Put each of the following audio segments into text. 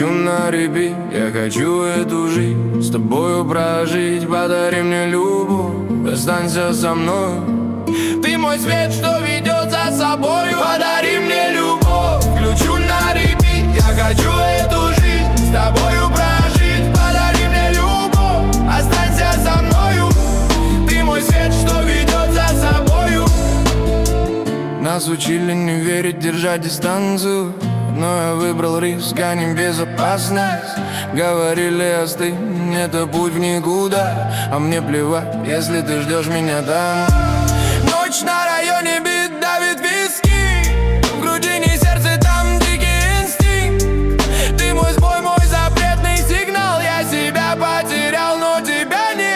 включу на репит. Я хочу эту жизнь с тобою прожить. Подари мне любовь, останься со мной. Ты мой свет, что ведет за собою. Подари мне любовь, включу на репит. Я хочу эту жизнь с тобою прожить. Подари мне любовь, останься со мною. Ты мой свет, что ведет за собою. Нас учили не верить, держать дистанцию, но я выбрал риск, а не безопасность. Говорили, остынь, это путь в никуда, а мне плевать, если ты ждешь меня там. Ночь на районе, бит давит виски. В груди не сердце, там дикий инстинкт. Ты мой сбой, мой запретный сигнал. Я себя потерял, но тебя не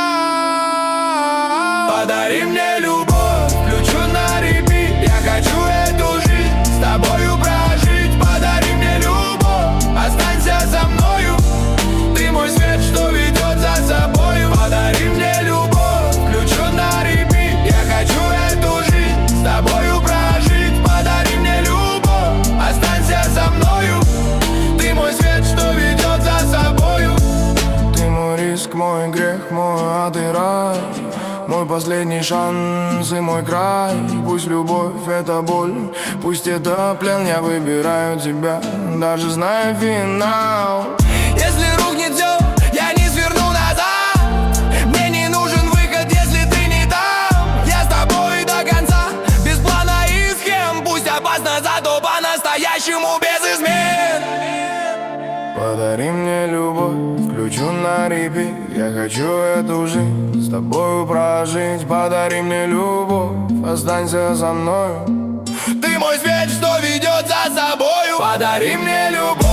отдам. Подари мне любовь, включу на репит. Я хочу эту жизнь с тобою прожить. Подари мне любовь, останься со мною. Ты мой свет, что ведет за собою. Подари мне любовь, включу на репит. Я хочу эту жизнь с тобою прожить. Подари мне любовь, останься со мною. Ты мой свет, что ведет за собою. Ты мой риск, мой грех, мой ад и рай. Мой последний шанс и мой край. Пусть любовь — это боль, пусть это плен. Я выбираю тебя, даже зная финал. Если рухнет все, я не сверну назад. Мне не нужен выход, если ты не там. Я с тобой до конца, без плана и схем. Пусть опасно, зато по-настоящему без измен. Подари мне любовь, включу на репит. Я хочу эту жизнь с тобою прожить. Подари мне любовь, останься со мною. Ты мой свет, что ведет за собою. Подари мне любовь.